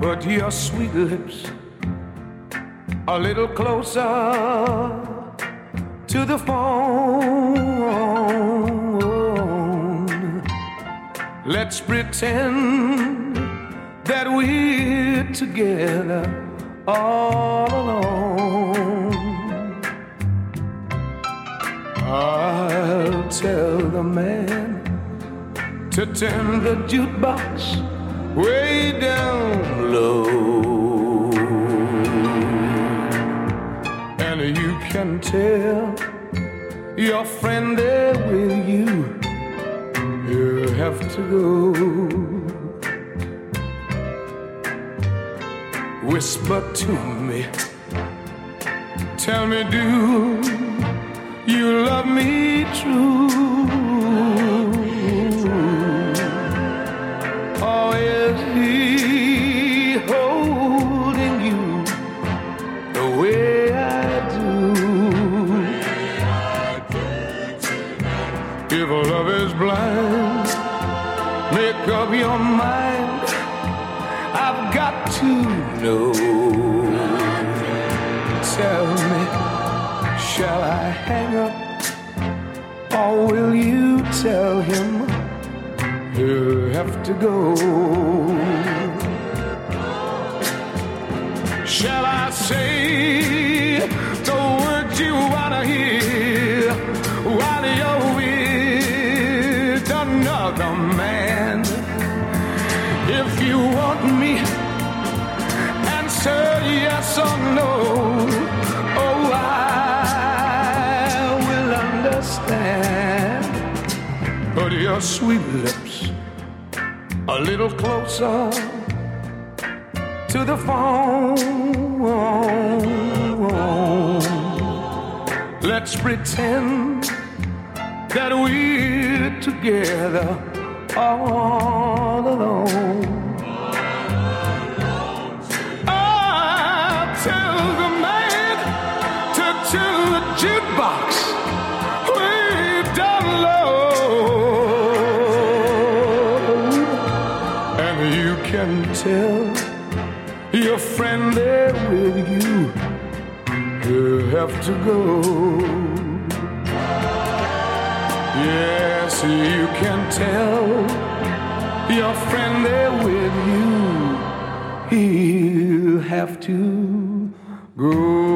Put your sweet lips a little closer to the phone. Let's pretend that we're together all alone. I'll tell the man to turn the jukebox way down low, and you can tell your friend there with you, you have to go. Whisper to me, tell me, do you love me true? Or is he holding you the way I do? If love is blind, make up your mind. I've got to know. Tell me, shall I hang up, or will you tell him you have to go? Shall I say the words you wanna hear while you're with another man? If you want me, answer yes or no. Oh, I will understand. Put your sweet lips a little closer to the phone. Let's pretend that we're together all alone. I'll tell the man to turn the jukebox way down low, and you can tell your friend there with you, you have to go. Yes, you can tell your friend there with you, he'll have to go.